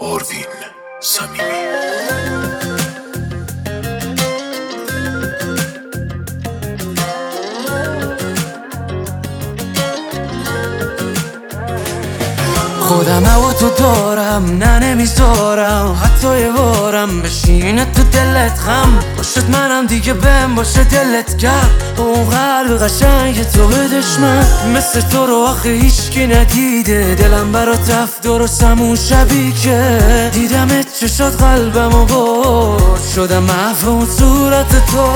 آروین صمیمی. خودم و تو دارم، نه نمیذارم حتی یه بارم بشینه تو دلت غم باشد، منم دیگه بهم باشه دلت گرم. اون قلب قشنگ تو به دشمن مثل تو رو آخه هیچکی ندیده. دلم برات رفت درستم اون شبی که دیدمت چشات قلبمو برد، شدم محو اون صورت تو.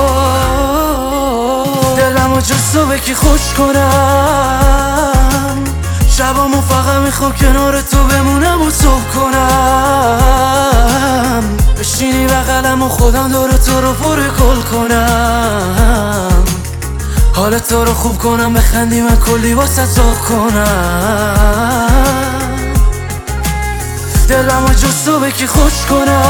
دلمو جز تو بکی خوش کنم، شبامو فقط میخوام کنار تو بمونم و صبح کنم. بشینی بغلم و خودم دور تو رو پر گل کنم، حال تو رو خوب کنم، بخندی من کلی واسه ذوق کنم. دلمو جز تو بکی خوش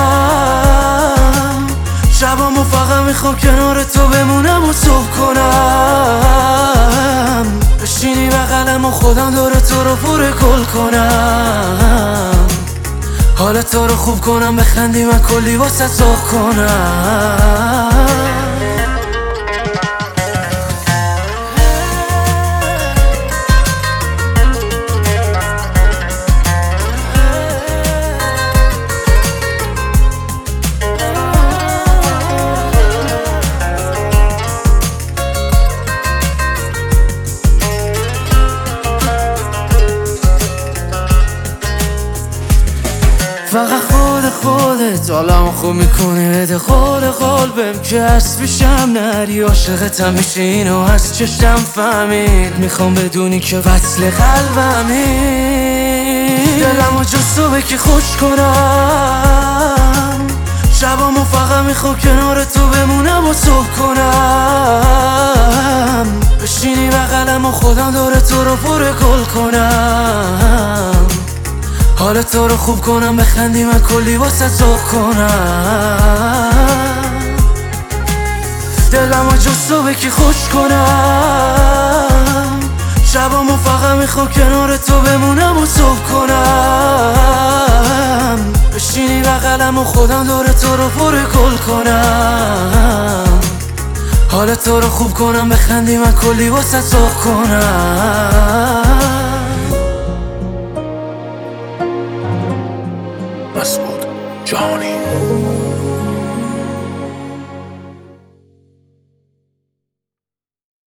کنم، شبامو فقط میخوام کنار تو بمونم و صبح کنم. بشینی بغلم و خودم دور تو رو پر گل کنم، حال تو رو خوب کنم، بخندی من کلی واسه ذوق کنم. فقط خودت حالمو خوب میکنی، بده خود قلبم که هست پیشم نری. عاشقتم میشه اینو از چشم فهمید، میخوام بدونی که وصل قلبمی. دلمو جز تو بکی خوش کنم، شبامو فقط میخوام کنار تو بمونم و صبح کنم. بشینی بغلم و خودم دور تو رو پر گل کنم، حال تو رو خوب کنم، بخندی من کلی واسه ذوق کنم. دلمو جز تو بکی خوش کنم، شبامو فقط میخوام کنار تو بمونم و صبح کنم. بشینی بغلم و خودم دور تو رو پر گل کنم، حال تو رو خوب کنم، بخندی من کلی واسه ذوق کنم. مسعود جهانی.